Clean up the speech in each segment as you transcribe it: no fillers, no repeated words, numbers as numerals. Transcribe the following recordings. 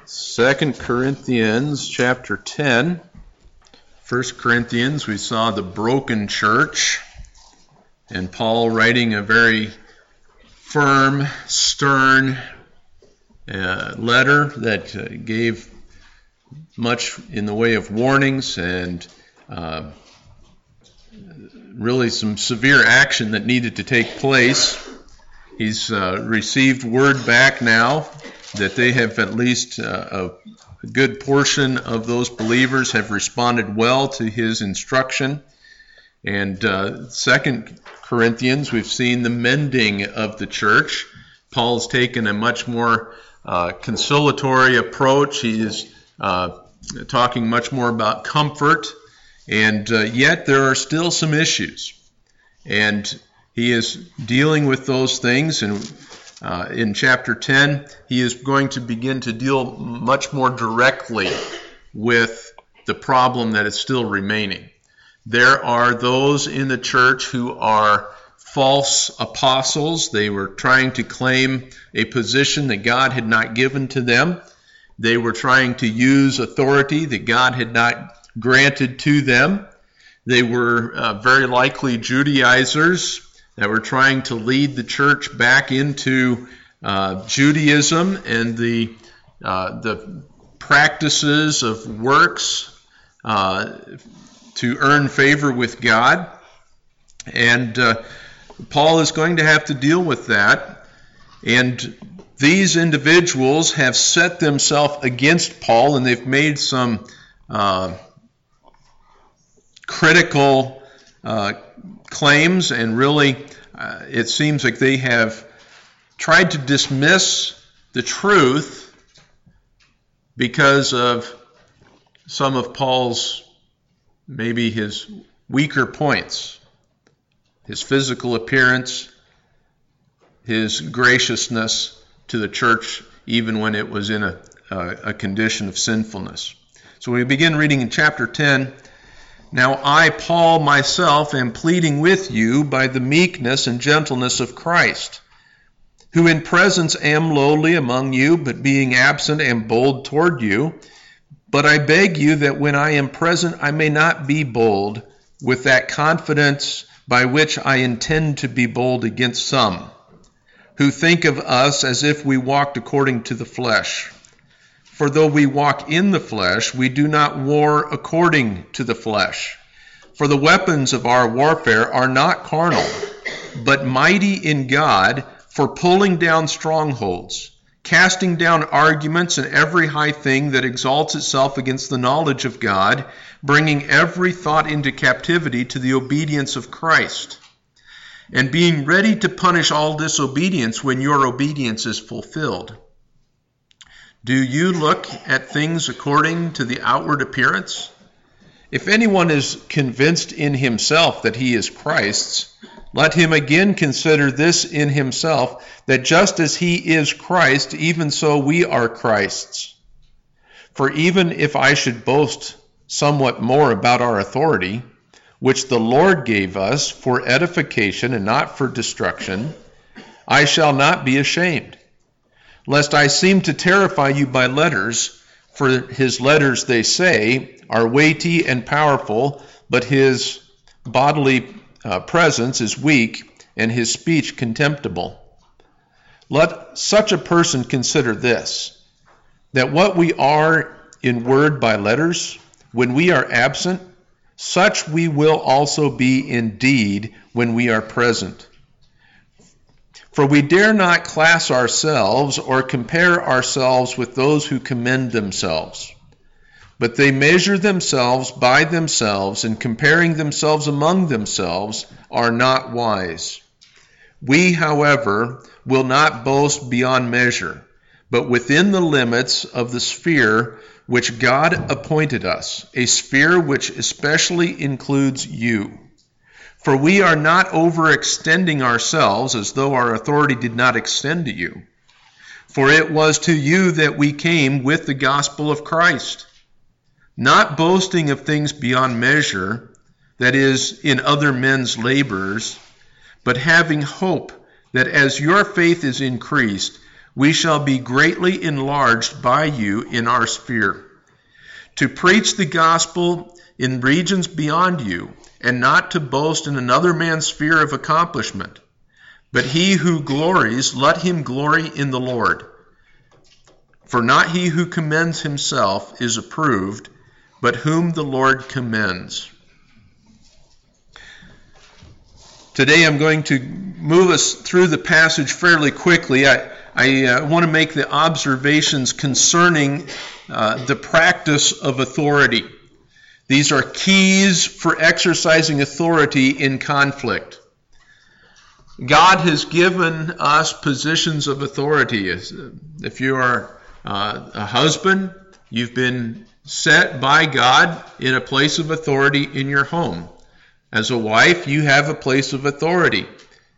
2 Corinthians chapter 10. 1 Corinthians, we saw the broken church, and Paul writing a very firm, stern letter that gave much in the way of warnings and really some severe action that needed to take place. He's received word back now that they have at least a good portion of those believers have responded well to his instruction. And 2 Corinthians, we've seen the mending of the church. Paul's taken a much more conciliatory approach. He is talking much more about comfort, and yet there are still some issues. And he is dealing with those things, and in chapter 10, he is going to begin to deal much more directly with the problem that is still remaining. There are those in the church who are false apostles. They were trying to claim a position that God had not given to them. They were trying to use authority that God had not granted to them. They were very likely Judaizers that were trying to lead the church back into Judaism and the practices of works to earn favor with God. And Paul is going to have to deal with that. And these individuals have set themselves against Paul, and they've made some critical claims, and really it seems like they have tried to dismiss the truth because of some of Paul's, maybe his weaker points, his physical appearance, his graciousness to the church, even when it was in a condition of sinfulness. So we begin reading in chapter 10. Now I, Paul, myself, am pleading with you by the meekness and gentleness of Christ, who in presence am lowly among you, but being absent am bold toward you. But I beg you that when I am present I may not be bold with that confidence by which I intend to be bold against some, who think of us as if we walked according to the flesh. For though we walk in the flesh, we do not war according to the flesh. For the weapons of our warfare are not carnal, but mighty in God for pulling down strongholds, casting down arguments and every high thing that exalts itself against the knowledge of God, bringing every thought into captivity to the obedience of Christ, and being ready to punish all disobedience when your obedience is fulfilled. Do you look at things according to the outward appearance? If anyone is convinced in himself that he is Christ's, let him again consider this in himself, that just as he is Christ, even so we are Christ's. For even if I should boast somewhat more about our authority, which the Lord gave us for edification and not for destruction, I shall not be ashamed, lest I seem to terrify you by letters. For his letters, they say, are weighty and powerful, but his bodily presence is weak, and his speech contemptible. Let such a person consider this, that what we are in word by letters, when we are absent, such we will also be in deed when we are present. For we dare not class ourselves or compare ourselves with those who commend themselves. But they measure themselves by themselves, and comparing themselves among themselves are not wise. We, however, will not boast beyond measure, but within the limits of the sphere which God appointed us, a sphere which especially includes you. For we are not overextending ourselves as though our authority did not extend to you. For it was to you that we came with the gospel of Christ, not boasting of things beyond measure, that is, in other men's labors, but having hope that as your faith is increased, we shall be greatly enlarged by you in our sphere, to preach the gospel in regions beyond you, and not to boast in another man's sphere of accomplishment. But he who glories, let him glory in the Lord. For not he who commends himself is approved, but whom the Lord commends. Today I'm going to move us through the passage fairly quickly. I want to make the observations concerning the practice of authority. These are keys for exercising authority in conflict. God has given us positions of authority. If you are a husband, you've been set by God in a place of authority in your home. As a wife, you have a place of authority.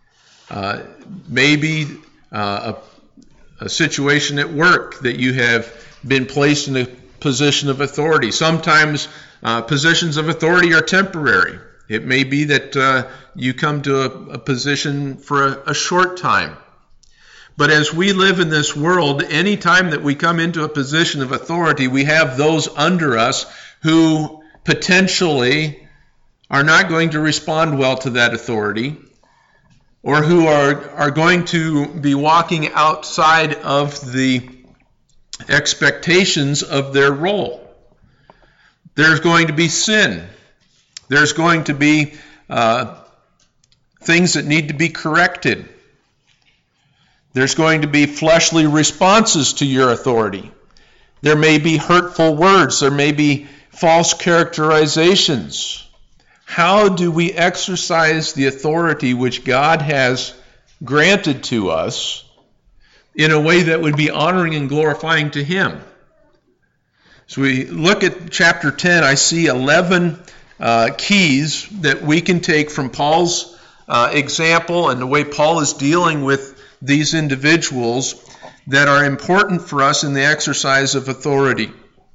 Maybe a situation at work that you have been placed in a position of authority. Sometimes positions of authority are temporary. It may be that you come to a position for a short time. But as we live in this world, any time that we come into a position of authority, we have those under us who potentially are not going to respond well to that authority, or who are going to be walking outside of the expectations of their role. There's going to be sin. There's going to be things that need to be corrected. There's going to be fleshly responses to your authority. There may be hurtful words. There may be false characterizations. How do we exercise the authority which God has granted to us in a way that would be honoring and glorifying to Him? So we look at chapter 10, I see 11 keys that we can take from Paul's example and the way Paul is dealing with these individuals that are important for us in the exercise of authority.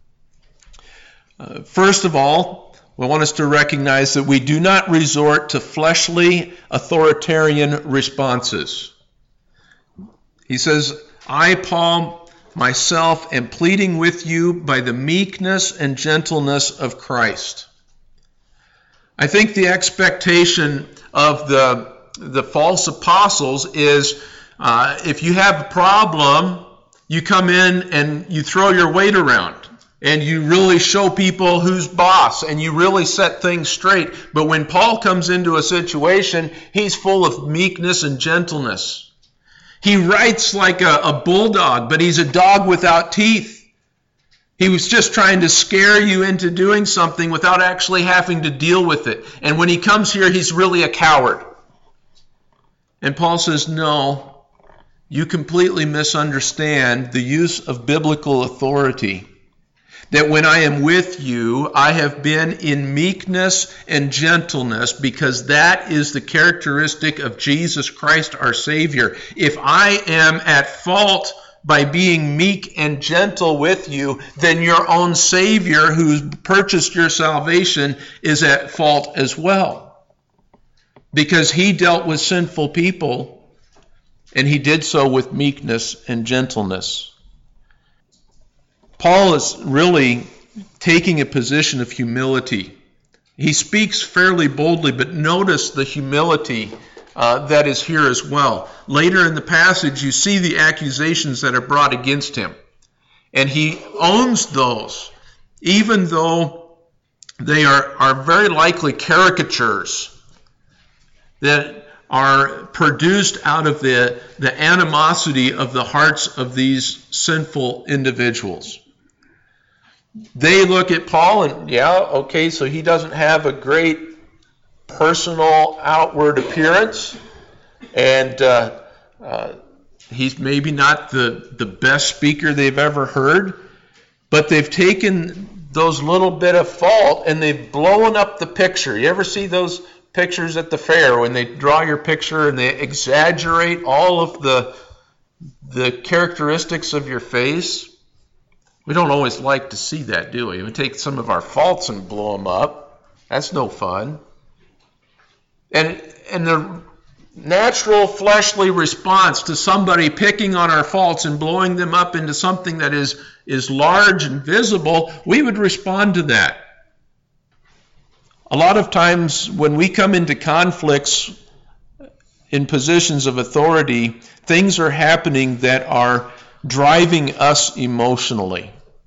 First of all, we want us to recognize that we do not resort to fleshly authoritarian responses. He says, I, Paul, myself, am pleading with you by the meekness and gentleness of Christ. I think the expectation of the false apostles is if you have a problem, you come in and you throw your weight around and you really show people who's boss and you really set things straight. But when Paul comes into a situation, he's full of meekness and gentleness. He writes like a bulldog, but he's a dog without teeth. He was just trying to scare you into doing something without actually having to deal with it. And when he comes here, he's really a coward. And Paul says, no, you completely misunderstand the use of biblical authority. That when I am with you, I have been in meekness and gentleness, because that is the characteristic of Jesus Christ our Savior. If I am at fault by being meek and gentle with you, then your own Savior who's purchased your salvation is at fault as well. Because he dealt with sinful people, and he did so with meekness and gentleness. Paul is really taking a position of humility. He speaks fairly boldly, but notice the humility that is here as well. Later in the passage, you see the accusations that are brought against him. And he owns those, even though they are very likely caricatures that are produced out of the animosity of the hearts of these sinful individuals. They look at Paul and, so he doesn't have a great personal outward appearance, and he's maybe not the best speaker they've ever heard, but they've taken those little bit of fault and they've blown up the picture. You ever see those pictures at the fair when they draw your picture and they exaggerate all of the characteristics of your face? We don't always like to see that, do we? We take some of our faults and blow them up. That's no fun. And natural fleshly response to somebody picking on our faults and blowing them up into something that is large and visible, we would respond to that. A lot of times when we come into conflicts in positions of authority, things are happening that are driving us emotionally.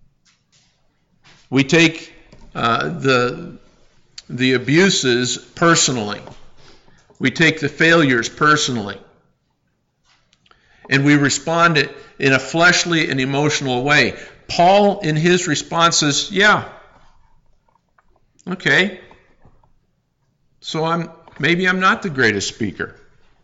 We take the abuses personally. We take the failures personally. And we respond in a fleshly and emotional way. Paul, in his response, says, yeah, okay, so maybe I'm not the greatest speaker.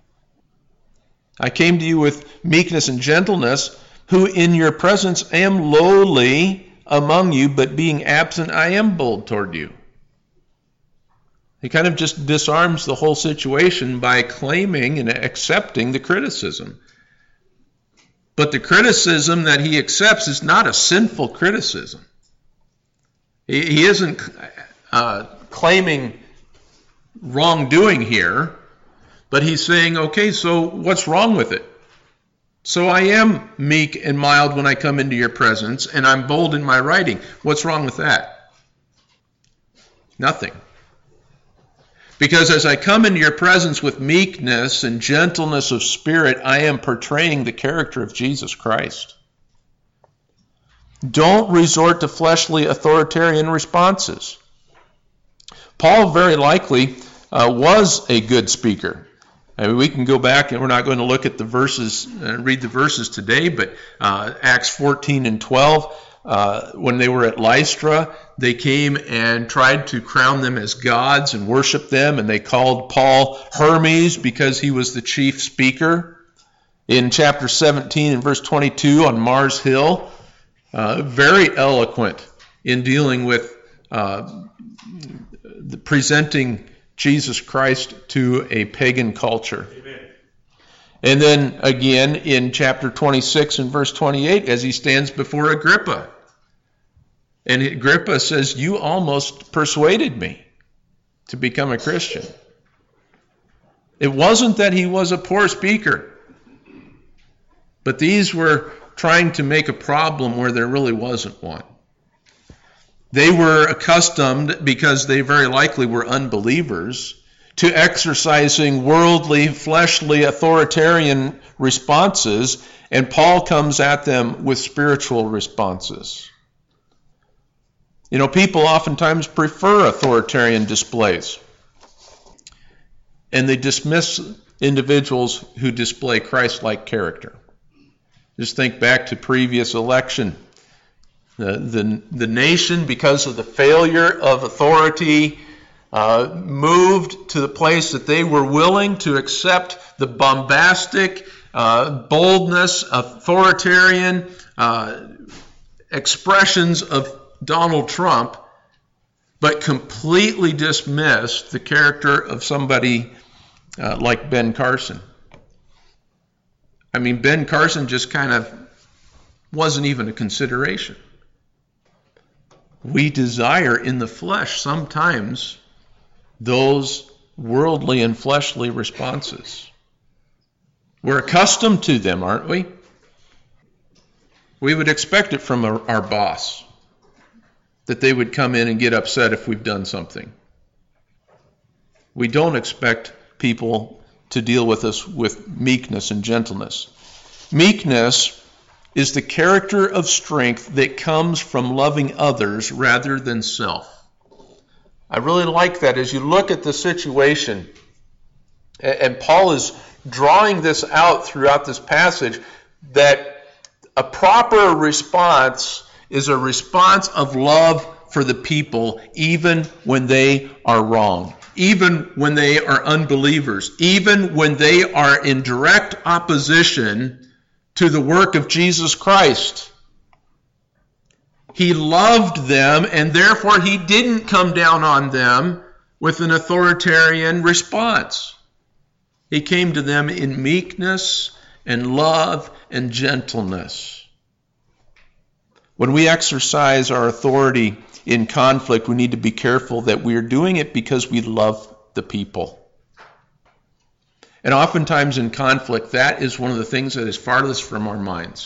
I came to you with meekness and gentleness, who in your presence am lowly among you, but being absent I am bold toward you. He kind of just disarms the whole situation by claiming and accepting the criticism. But the criticism that he accepts is not a sinful criticism. He isn't claiming wrongdoing here, but he's saying, okay, so what's wrong with it? So I am meek and mild when I come into your presence, and I'm bold in my writing. What's wrong with that? Nothing. Because as I come into your presence with meekness and gentleness of spirit, I am portraying the character of Jesus Christ. Don't resort to fleshly authoritarian responses. Paul very likely was a good speaker. I mean, we can go back, and we're not going to look at the verses and read the verses today, but Acts 14 and 12, when they were at Lystra, they came and tried to crown them as gods and worship them, and they called Paul Hermes because he was the chief speaker. In chapter 17 and verse 22 on Mars Hill, very eloquent in dealing with presenting Jesus Christ to a pagan culture. Amen. And then again in chapter 26 and verse 28, as he stands before Agrippa. And Agrippa says, you almost persuaded me to become a Christian. It wasn't that he was a poor speaker, but these were trying to make a problem where there really wasn't one. They were accustomed, because they very likely were unbelievers, to exercising worldly, fleshly, authoritarian responses, and Paul comes at them with spiritual responses. You know, people oftentimes prefer authoritarian displays, and they dismiss individuals who display Christ-like character. Just think back to previous election. The nation, because of the failure of authority, moved to the place that they were willing to accept the bombastic, boldness, authoritarian expressions of Donald Trump, but completely dismissed the character of somebody like Ben Carson. I mean, Ben Carson just kind of wasn't even a consideration. We desire in the flesh sometimes those worldly and fleshly responses. We're accustomed to them, aren't we? We would expect it from our boss, that they would come in and get upset if we've done something. We don't expect people to deal with us with meekness and gentleness. Meekness is the character of strength that comes from loving others rather than self. I really like that as you look at the situation, and Paul is drawing this out throughout this passage, that a proper response is a response of love for the people, even when they are wrong, even when they are unbelievers, even when they are in direct opposition to the work of Jesus Christ. He loved them, and therefore he didn't come down on them with an authoritarian response. He came to them in meekness and love and gentleness. When we exercise our authority in conflict, we need to be careful that we are doing it because we love the people. And oftentimes in conflict, that is one of the things that is farthest from our minds.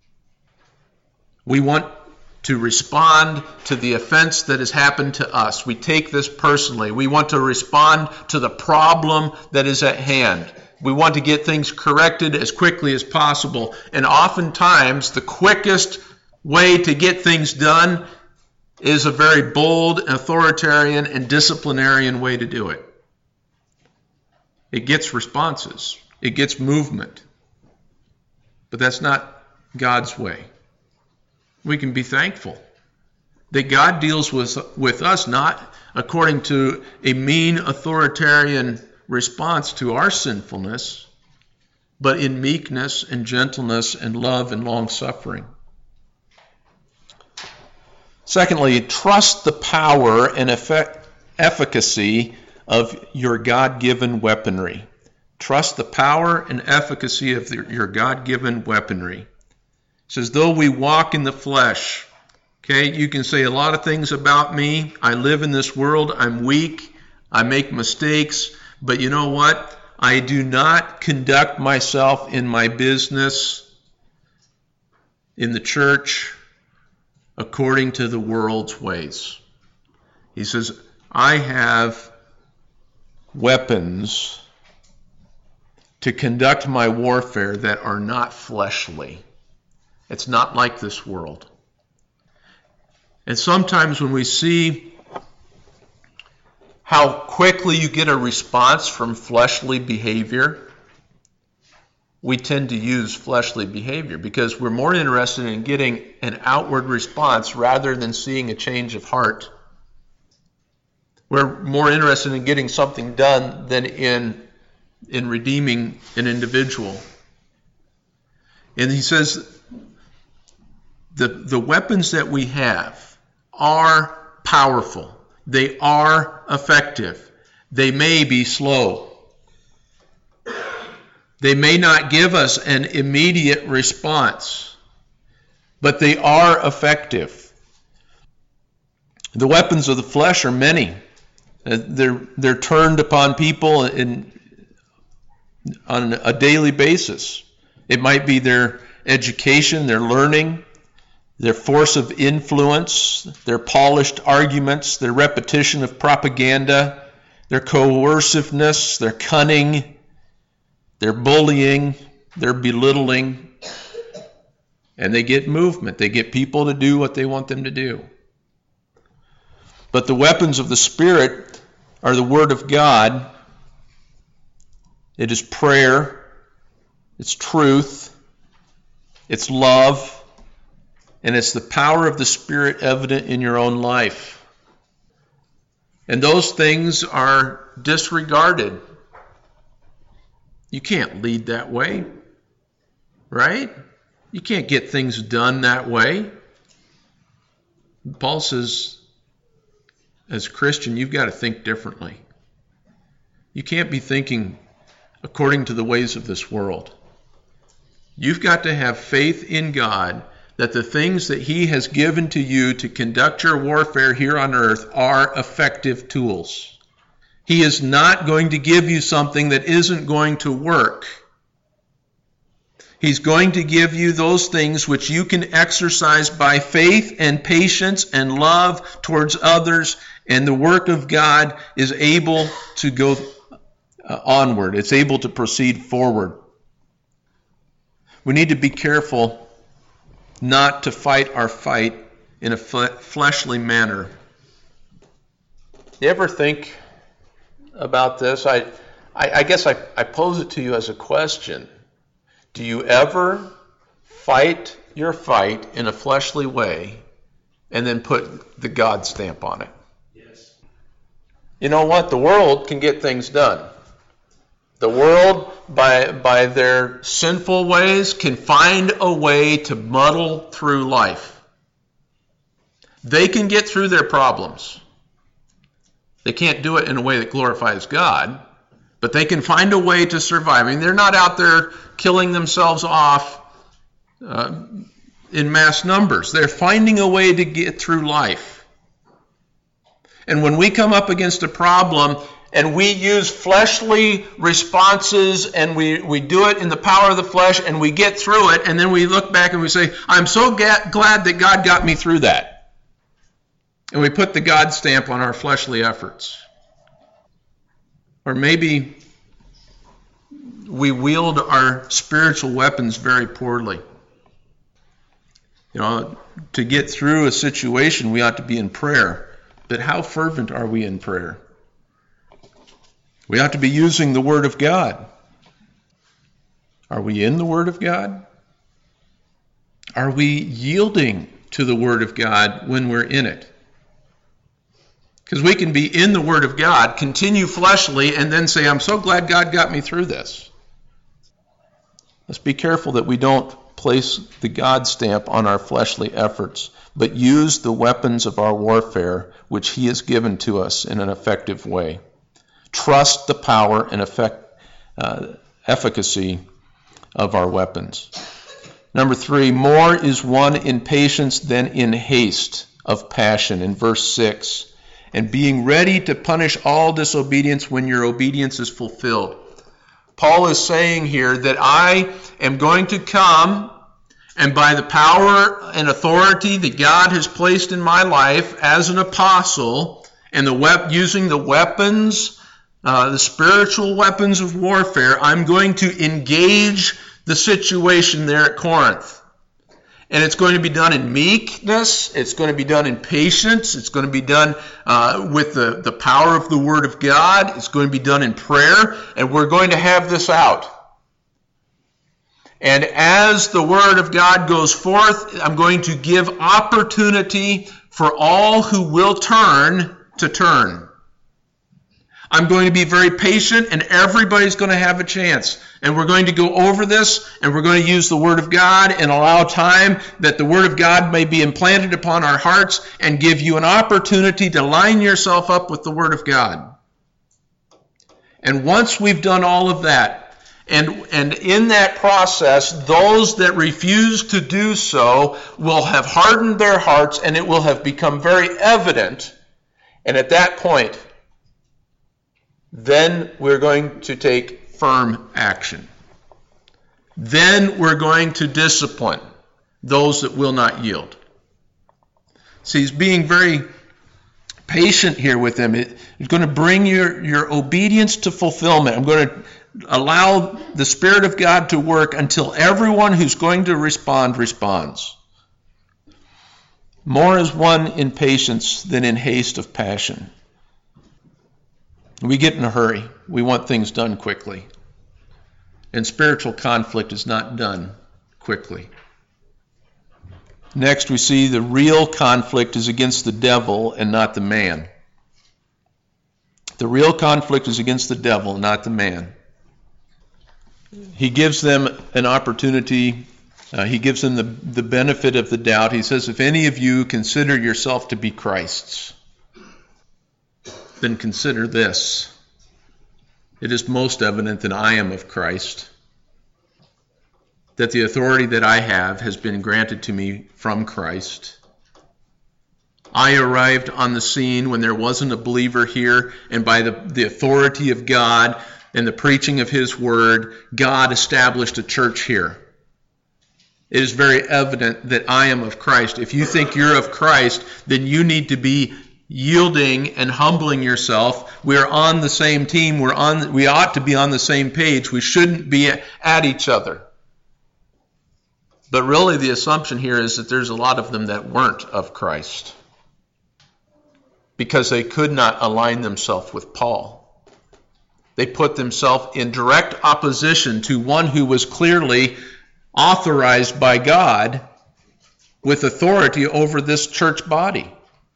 We want to respond to the offense that has happened to us. We take this personally. We want to respond to the problem that is at hand. We want to get things corrected as quickly as possible. And oftentimes, the quickest way to get things done is a very bold, authoritarian, and disciplinarian way to do it. It gets responses. It gets movement. But that's not God's way. We can be thankful that God deals with us not according to a mean, authoritarian response to our sinfulness, but in meekness and gentleness and love and long-suffering. Secondly, trust the power and efficacy of your God-given weaponry. Trust the power and efficacy of your God-given weaponry. It says, though we walk in the flesh, okay, you can say a lot of things about me. I live in this world. I'm weak. I make mistakes. But you know what? I do not conduct myself in my business, in the church, according to the world's ways. He says, I have weapons to conduct my warfare that are not fleshly. It's not like this world. And sometimes when we see how quickly you get a response from fleshly behavior, we tend to use fleshly behavior because we're more interested in getting an outward response rather than seeing a change of heart. We're more interested in getting something done than in redeeming an individual. And he says, the weapons that we have are powerful. They are effective. They may be slow. They may not give us an immediate response, but they are effective. The weapons of the flesh are many. They're turned upon people on a daily basis. It might be their education, their learning, their force of influence, their polished arguments, their repetition of propaganda, their coerciveness, their cunning, their bullying, their belittling. And they get movement. They get people to do what they want them to do. But the weapons of the Spirit are the Word of God. It is prayer. It's truth. It's love. And it's the power of the Spirit evident in your own life. And those things are disregarded. You can't lead that way, right? You can't get things done that way. Paul says, as a Christian, you've got to think differently. You can't be thinking according to the ways of this world. You've got to have faith in God that the things that He has given to you to conduct your warfare here on earth are effective tools. He is not going to give you something that isn't going to work. He's going to give you those things which you can exercise by faith and patience and love towards others, and the work of God is able to go onward. It's able to proceed forward. We need to be careful not to fight our fight in a fleshly manner. You ever think about this? I guess I pose it to you as a question. Do you ever fight your fight in a fleshly way and then put the God stamp on it? Yes. You know what? The world can get things done. The world, by their sinful ways, can find a way to muddle through life. They can get through their problems. They can't do it in a way that glorifies God, but they can find a way to survive. I mean, they're not out there killing themselves off in mass numbers. They're finding a way to get through life. And when we come up against a problem and we use fleshly responses, and we do it in the power of the flesh, and we get through it, and then we look back and we say, I'm so glad that God got me through that. And we put the God stamp on our fleshly efforts. Or maybe we wield our spiritual weapons very poorly. To get through a situation, we ought to be in prayer. But how fervent are we in prayer? We ought to be using the Word of God. Are we in the Word of God? Are we yielding to the Word of God when we're in it? Because we can be in the Word of God, continue fleshly, and then say, I'm so glad God got me through this. Let's be careful that we don't place the God stamp on our fleshly efforts, but use the weapons of our warfare, which He has given to us in an effective way. Trust the power and efficacy of our weapons. Number 3, more is won in patience than in haste of passion, in verse 6. And being ready to punish all disobedience when your obedience is fulfilled. Paul is saying here that I am going to come, and by the power and authority that God has placed in my life as an apostle, and using the weapons, the spiritual weapons of warfare, I'm going to engage the situation there at Corinth. And it's going to be done in meekness, it's going to be done in patience, it's going to be done with the power of the Word of God, it's going to be done in prayer, and we're going to have this out. And as the Word of God goes forth, I'm going to give opportunity for all who will turn to turn. I'm going to be very patient, and everybody's going to have a chance. And we're going to go over this, and we're going to use the Word of God and allow time that the Word of God may be implanted upon our hearts and give you an opportunity to line yourself up with the Word of God. And once we've done all of that, and in that process, those that refuse to do so will have hardened their hearts, and it will have become very evident. And at that point, then we're going to take firm action. Then we're going to discipline those that will not yield. See, he's being very patient here with them. It's going to bring your obedience to fulfillment. I'm going to allow the Spirit of God to work until everyone who's going to respond responds. More is won in patience than in haste of passion. We get in a hurry. We want things done quickly. And spiritual conflict is not done quickly. Next, we see the real conflict is against the devil and not the man. The real conflict is against the devil, not the man. He gives them an opportunity. He gives them the benefit of the doubt. He says, if any of you consider yourself to be Christ's, then consider this. It is most evident that I am of Christ, that the authority that I have has been granted to me from Christ. I arrived on the scene when there wasn't a believer here, and by the authority of God and the preaching of His Word, God established a church here. It is very evident that I am of Christ. If you think you're of Christ, then you need to be yielding and humbling yourself. We are on the same team. We ought to be on the same page. We shouldn't be at each other. But really the assumption here is that there's a lot of them that weren't of Christ because they could not align themselves with Paul. They put themselves in direct opposition to one who was clearly authorized by God with authority over this church body.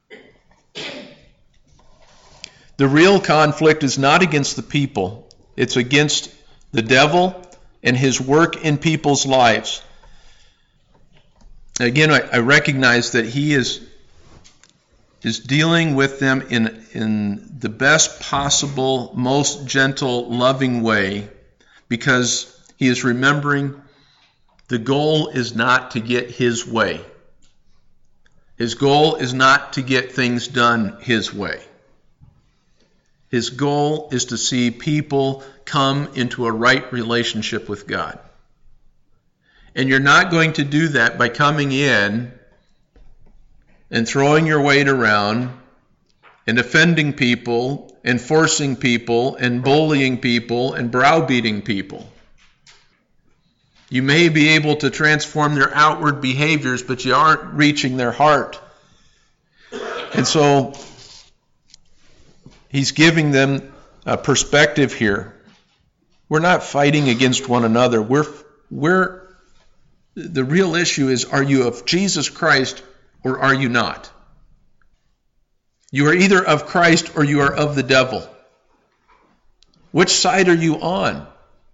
The real conflict is not against the people. It's against the devil and his work in people's lives. Again, I recognize that he is dealing with them in the best possible, most gentle, loving way, because he is remembering the goal is not to get his way. His goal is not to get things done his way. His goal is to see people come into a right relationship with God. And you're not going to do that by coming in and throwing your weight around and offending people and forcing people and bullying people and browbeating people. You may be able to transform their outward behaviors, but you aren't reaching their heart. And so he's giving them a perspective here. We're not fighting against one another. The real issue is, are you of Jesus Christ or are you not? You are either of Christ or you are of the devil. Which side are you on?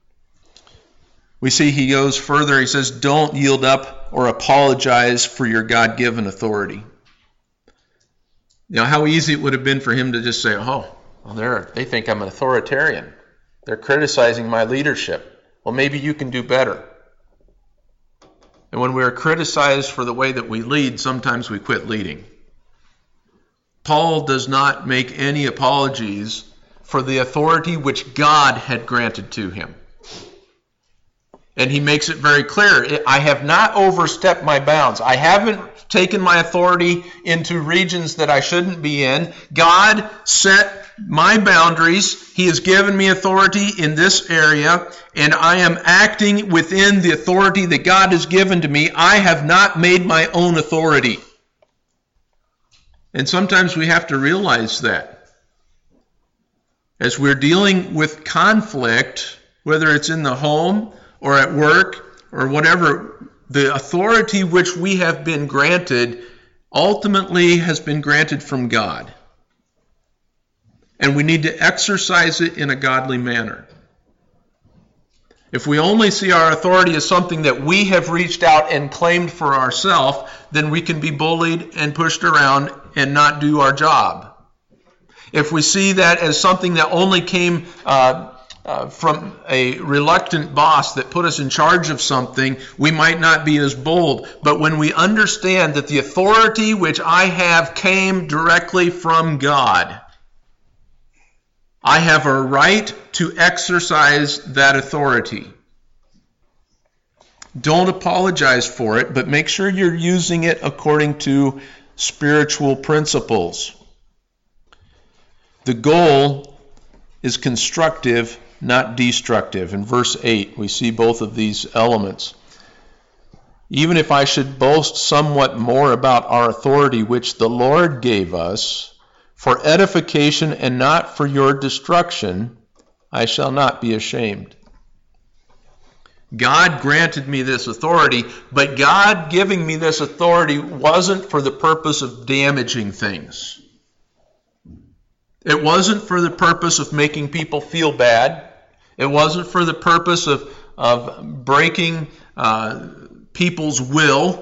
We see he goes further. He says, don't yield up or apologize for your God-given authority. You know, how easy it would have been for him to just say, oh, well, they think I'm an authoritarian. They're criticizing my leadership. Well, maybe you can do better. And when we're criticized for the way that we lead, sometimes we quit leading. Paul does not make any apologies for the authority which God had granted to him. And he makes it very clear, I have not overstepped my bounds. I haven't taken my authority into regions that I shouldn't be in. God set my boundaries. He has given me authority in this area, and I am acting within the authority that God has given to me. I have not made my own authority. And sometimes we have to realize that. As we're dealing with conflict, whether it's in the home or at work or whatever, the authority which we have been granted ultimately has been granted from God. And we need to exercise it in a godly manner. If we only see our authority as something that we have reached out and claimed for ourselves, then we can be bullied and pushed around and not do our job. If we see that as something that only came from a reluctant boss that put us in charge of something, we might not be as bold. But when we understand that the authority which I have came directly from God, I have a right to exercise that authority. Don't apologize for it, but make sure you're using it according to spiritual principles. The goal is constructive, not destructive. In verse 8, we see both of these elements. Even if I should boast somewhat more about our authority which the Lord gave us, for edification and not for your destruction, I shall not be ashamed. God granted me this authority, but God giving me this authority wasn't for the purpose of damaging things. It wasn't for the purpose of making people feel bad. It wasn't for the purpose of breaking people's will.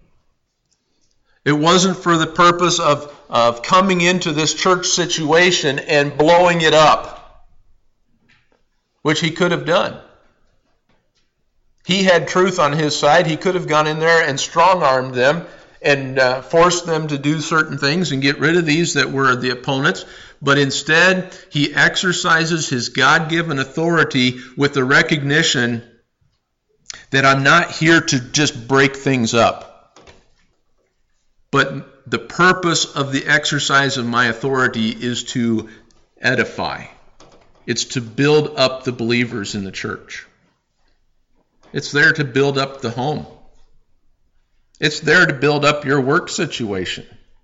It wasn't for the purpose of coming into this church situation and blowing it up, which he could have done. He had truth on his side. He could have gone in there and strong-armed them and forced them to do certain things and get rid of these that were the opponents. But instead, he exercises his God-given authority with the recognition that I'm not here to just break things up. But the purpose of the exercise of my authority is to edify. It's to build up the believers in the church. It's there to build up the home. It's there to build up your work situation.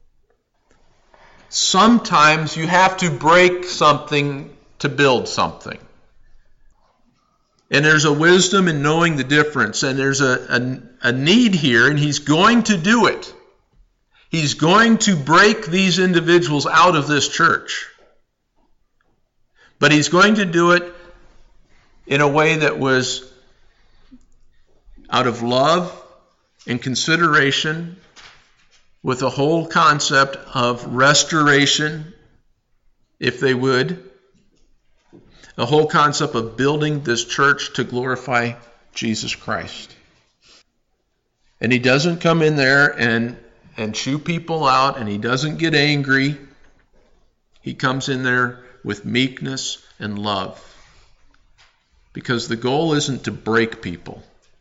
Sometimes you have to break something to build something. And there's a wisdom in knowing the difference. And there's a need here, and he's going to do it. He's going to break these individuals out of this church. But he's going to do it in a way that was out of love and consideration, with the whole concept of restoration, if they would. The whole concept of building this church to glorify Jesus Christ. And he doesn't come in there and chew people out, and he doesn't get angry. He comes in there with meekness and love. Because the goal isn't to break people.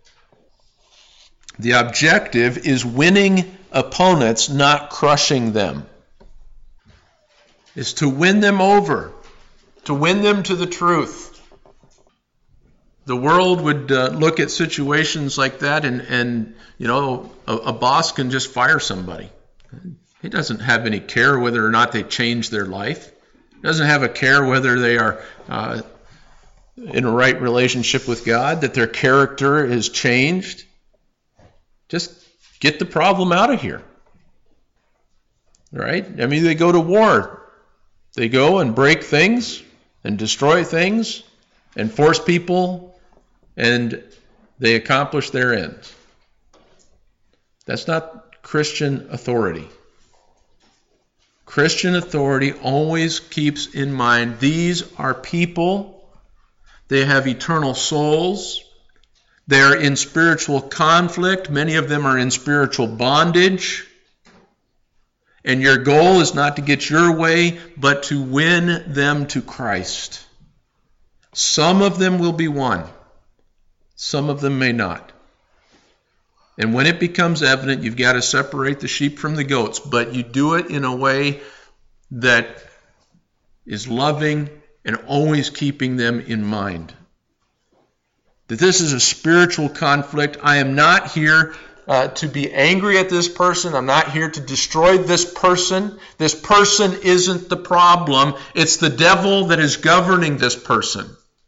The objective is winning opponents, not crushing them. It's to win them over, to win them to the truth. The world would look at situations like that and a boss can just fire somebody. He doesn't have any care whether or not they change their life. He doesn't have a care whether they are in a right relationship with God, that their character is changed. Just get the problem out of here. Right? I mean, they go to war. They go and break things and destroy things and force people, and they accomplish their ends. That's not Christian authority. Christian authority always keeps in mind these are people. They have eternal souls. They're in spiritual conflict. Many of them are in spiritual bondage. And your goal is not to get your way, but to win them to Christ. Some of them will be won. Some of them may not. And when it becomes evident, you've got to separate the sheep from the goats, but you do it in a way that is loving and always keeping them in mind. That this is a spiritual conflict. I am not here to be angry at this person. I'm not here to destroy this person. This person isn't the problem. It's the devil that is governing this person.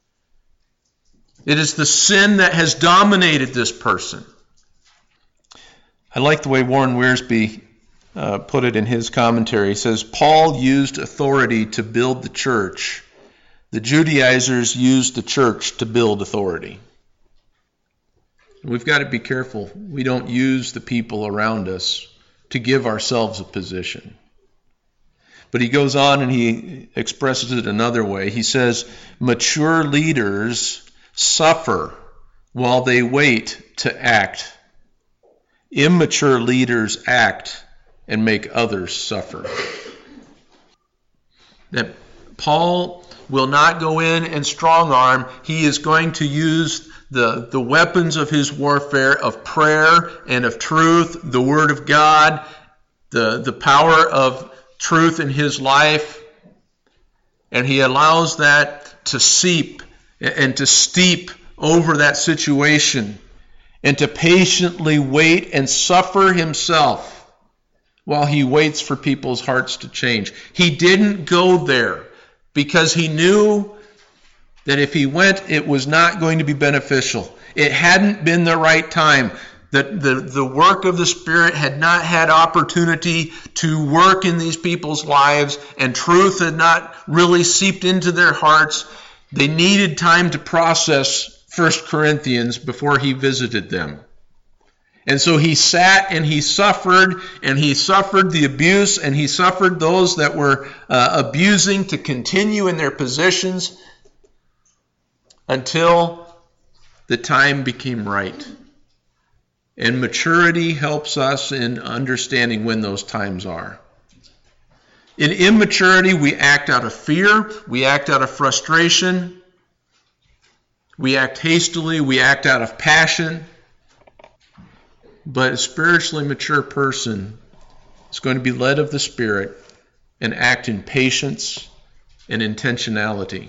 It is the sin that has dominated this person. I like the way Warren Wiersbe put it in his commentary. He says, Paul used authority to build the church. The Judaizers used the church to build authority. We've got to be careful. We don't use the people around us to give ourselves a position. But he goes on and he expresses it another way. He says, mature leaders suffer while they wait to act. Immature leaders act and make others suffer. That Paul will not go in and strong arm. He is going to use the weapons of his warfare of prayer and of truth, the Word of God, the power of truth in his life. And he allows that to seep and to steep over that situation and to patiently wait and suffer himself while he waits for people's hearts to change. He didn't go there because he knew that if he went, it was not going to be beneficial. It hadn't been the right time. That the work of the Spirit had not had opportunity to work in these people's lives, and truth had not really seeped into their hearts. They needed time to process 1 Corinthians before he visited them. And so he sat and he suffered the abuse, and he suffered those that were abusing to continue in their positions until the time became right. And maturity helps us in understanding when those times are. In immaturity, we act out of fear, we act out of frustration, we act hastily, we act out of passion. But a spiritually mature person is going to be led of the Spirit and act in patience and intentionality.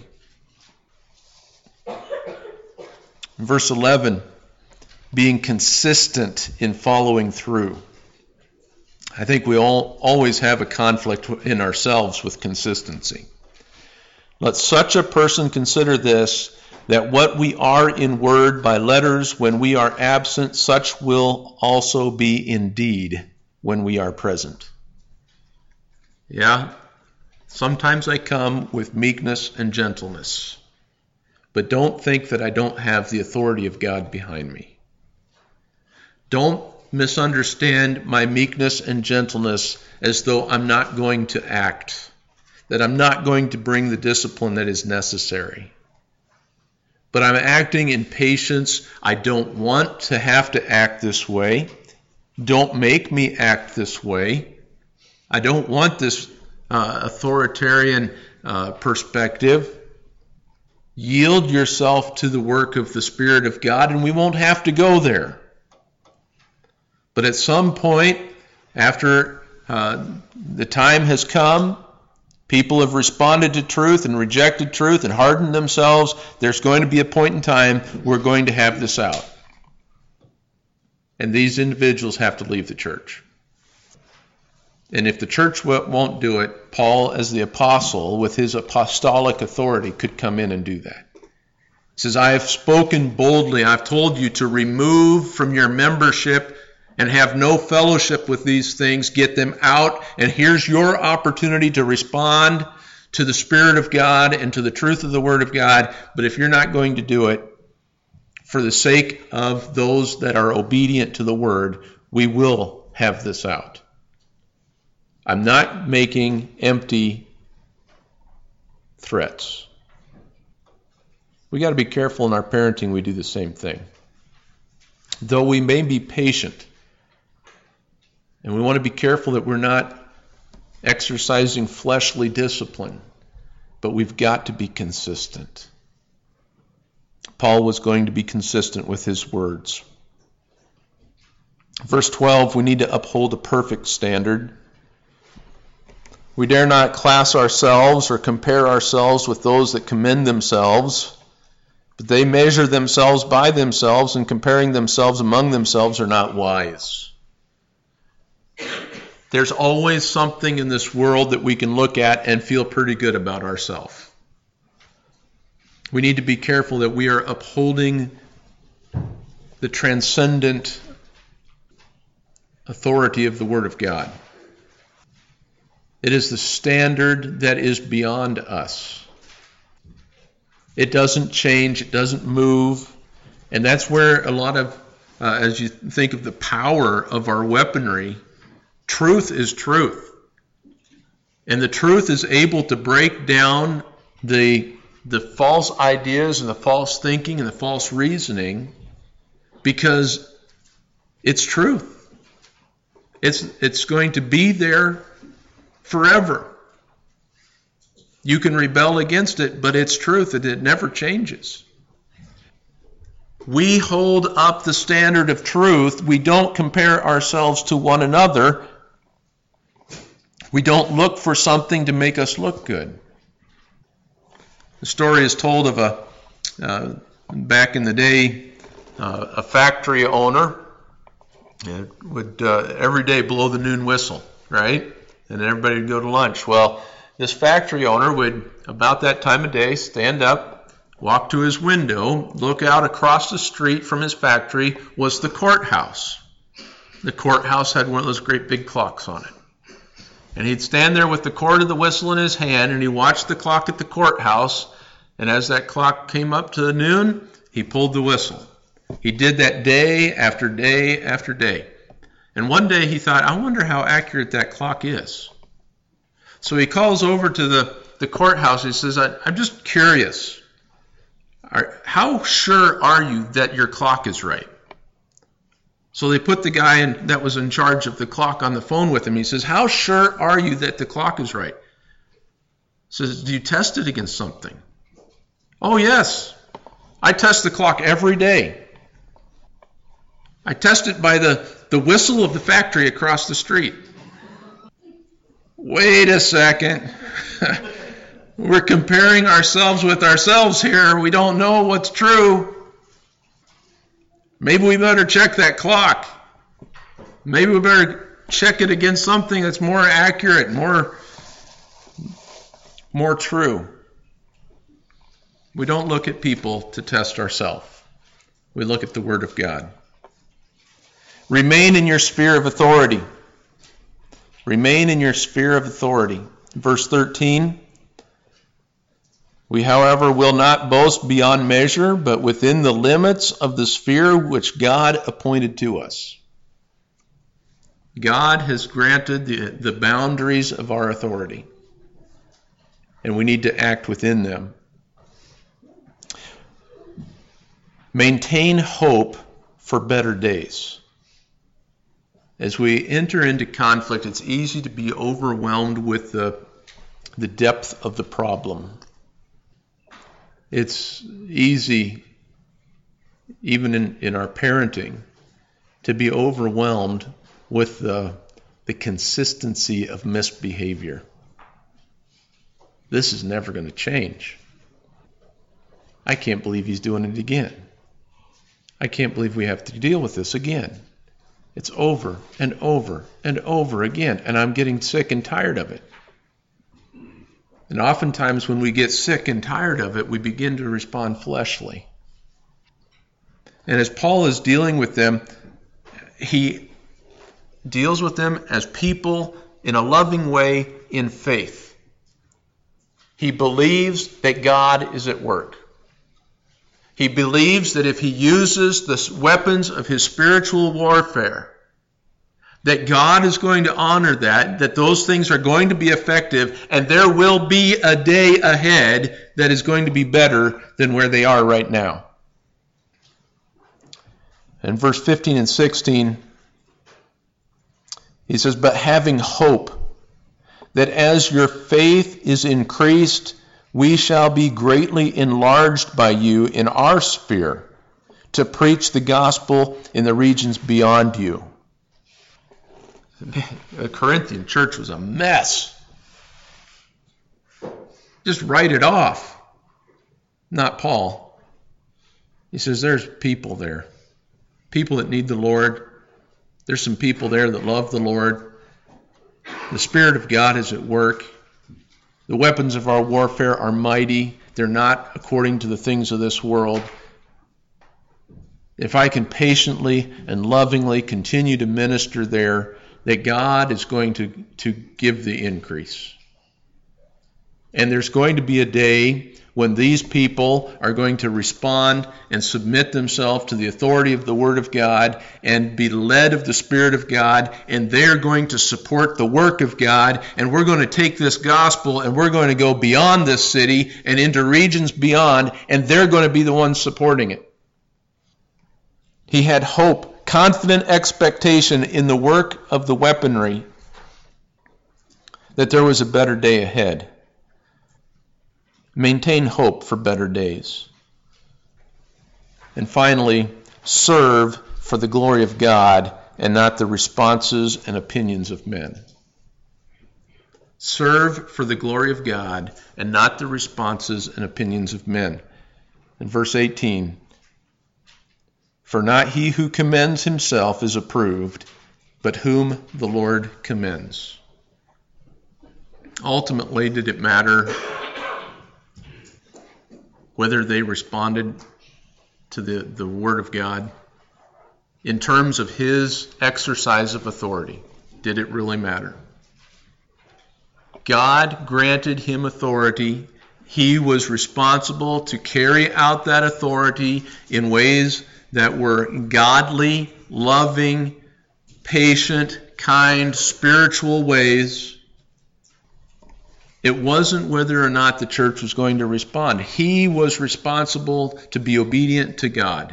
Verse 11, being consistent in following through. I think we all always have a conflict in ourselves with consistency. Let such a person consider this, that what we are in word by letters when we are absent, such will also be in deed when we are present. Yeah, sometimes I come with meekness and gentleness. But don't think that I don't have the authority of God behind me. Don't misunderstand my meekness and gentleness as though I'm not going to act, that I'm not going to bring the discipline that is necessary. But I'm acting in patience. I don't want to have to act this way. Don't make me act this way. I don't want this authoritarian perspective. Yield yourself to the work of the Spirit of God, and we won't have to go there. But at some point, after the time has come, people have responded to truth and rejected truth and hardened themselves. There's going to be a point in time we're going to have this out. And these individuals have to leave the church. And if the church won't do it, Paul, as the apostle, with his apostolic authority, could come in and do that. He says, I have spoken boldly. I've told you to remove from your membership and have no fellowship with these things. Get them out. And here's your opportunity to respond to the Spirit of God and to the truth of the Word of God. But if you're not going to do it, for the sake of those that are obedient to the Word, we will have this out. I'm not making empty threats. We got to be careful in our parenting. We do the same thing. Though we may be patient, and we want to be careful that we're not exercising fleshly discipline, but we've got to be consistent. Paul was going to be consistent with his words. Verse 12, we need to uphold a perfect standard. We dare not class ourselves or compare ourselves with those that commend themselves, but they measure themselves by themselves, and comparing themselves among themselves are not wise. There's always something in this world that we can look at and feel pretty good about ourselves. We need to be careful that we are upholding the transcendent authority of the Word of God. It is the standard that is beyond us. It doesn't change, it doesn't move, and that's where a lot of, as you think of the power of our weaponry, truth is truth. And the truth is able to break down the false ideas and the false thinking and the false reasoning, because it's truth. It's going to be there forever. You can rebel against it, but it's truth and it never changes. We hold up the standard of truth. We don't compare ourselves to one another. We don't look for something to make us look good. The story is told of back in the day, a factory owner would every day blow the noon whistle, right? And everybody would go to lunch. Well, this factory owner would, about that time of day, stand up, walk to his window, look out across the street from his factory was the courthouse. The courthouse had one of those great big clocks on it. And he'd stand there with the cord of the whistle in his hand, and he watched the clock at the courthouse, and as that clock came up to noon, he pulled the whistle. He did that day after day after day. And one day he thought, I wonder how accurate that clock is. So he calls over to the courthouse. He says, I'm just curious. How sure are you that your clock is right? So they put the guy that was in charge of the clock on the phone with him. He says, how sure are you that the clock is right? He says, do you test it against something? Oh, yes. I test the clock every day. I test it by the whistle of the factory across the street. Wait a second. We're comparing ourselves with ourselves here. We don't know what's true. Maybe we better check that clock. Maybe we better check it against something that's more accurate, more true. We don't look at people to test ourselves. We look at the Word of God. Remain in your sphere of authority. Remain in your sphere of authority. Verse 13. We, however, will not boast beyond measure, but within the limits of the sphere which God appointed to us. God has granted the boundaries of our authority, and we need to act within them. Maintain hope for better days. As we enter into conflict, it's easy to be overwhelmed with the the depth of the problem. It's easy, even in our parenting, to be overwhelmed with the consistency of misbehavior. This is never going to change. I can't believe he's doing it again. I can't believe we have to deal with this again. It's over and over and over again, and I'm getting sick and tired of it. And oftentimes when we get sick and tired of it, we begin to respond fleshly. And as Paul is dealing with them, he deals with them as people in a loving way in faith. He believes that God is at work. He believes that if he uses the weapons of his spiritual warfare, that God is going to honor that those things are going to be effective, and there will be a day ahead that is going to be better than where they are right now. In verse 15 and 16, he says, "But having hope that as your faith is increased, we shall be greatly enlarged by you in our sphere to preach the gospel in the regions beyond you." The Corinthian church was a mess. Just write it off. Not Paul. He says there's people there. People that need the Lord. There's some people there that love the Lord. The Spirit of God is at work. The weapons of our warfare are mighty. They're not according to the things of this world. If I can patiently and lovingly continue to minister there, that God is going to give the increase. And there's going to be a day when these people are going to respond and submit themselves to the authority of the Word of God and be led of the Spirit of God, and they're going to support the work of God, and we're going to take this gospel and we're going to go beyond this city and into regions beyond, and they're going to be the ones supporting it. He had hope, confident expectation in the work of the weaponry that there was a better day ahead. Maintain hope for better days. And finally, serve for the glory of God and not the responses and opinions of men. Serve for the glory of God and not the responses and opinions of men. In verse 18, "For not he who commends himself is approved, but whom the Lord commends." Ultimately, did it matter whether they responded to the Word of God? In terms of his exercise of authority, did it really matter? God granted him authority. He was responsible to carry out that authority in ways that were godly, loving, patient, kind, spiritual ways. It wasn't whether or not the church was going to respond. He was responsible to be obedient to God.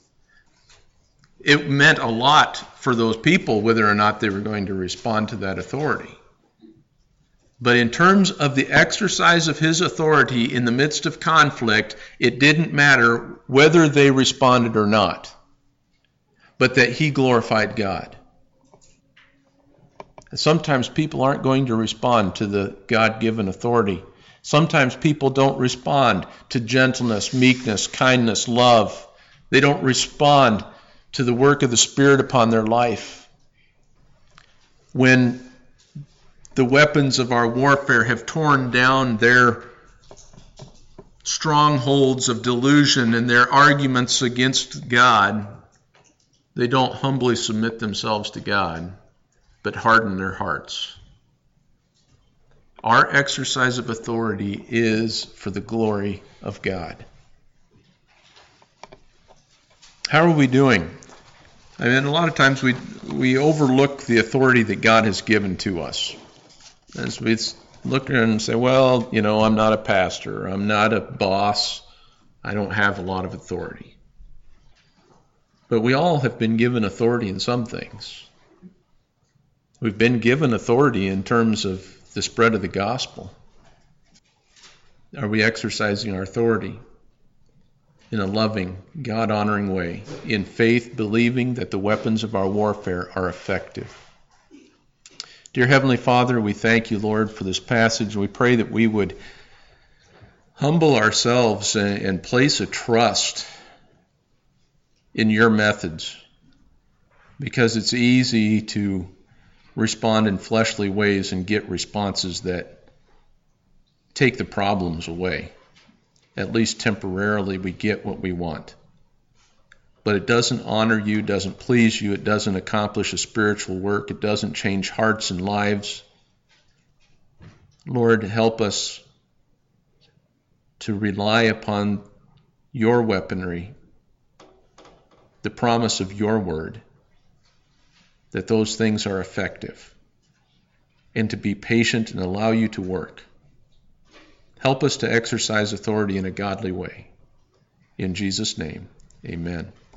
It meant a lot for those people whether or not they were going to respond to that authority. But in terms of the exercise of his authority in the midst of conflict, it didn't matter whether they responded or not, but that he glorified God. And sometimes people aren't going to respond to the God-given authority. Sometimes people don't respond to gentleness, meekness, kindness, love. They don't respond to the work of the Spirit upon their life. When the weapons of our warfare have torn down their strongholds of delusion and their arguments against God, they don't humbly submit themselves to God, but harden their hearts. Our exercise of authority is for the glory of God. How are we doing? I mean, a lot of times we overlook the authority that God has given to us. As we look at it and say, well, I'm not a pastor, I'm not a boss, I don't have a lot of authority. But we all have been given authority in some things. We've been given authority in terms of the spread of the gospel. Are we exercising our authority in a loving, God-honoring way, in faith, believing that the weapons of our warfare are effective? Dear Heavenly Father, we thank you, Lord, for this passage. We pray that we would humble ourselves and place a trust in your methods, because it's easy to respond in fleshly ways and get responses that take the problems away. At least temporarily, we get what we want. But it doesn't honor you, doesn't please you, it doesn't accomplish a spiritual work, it doesn't change hearts and lives. Lord, help us to rely upon your weaponry, the promise of your word, that those things are effective, and to be patient and allow you to work. Help us to exercise authority in a godly way. In Jesus' name, amen.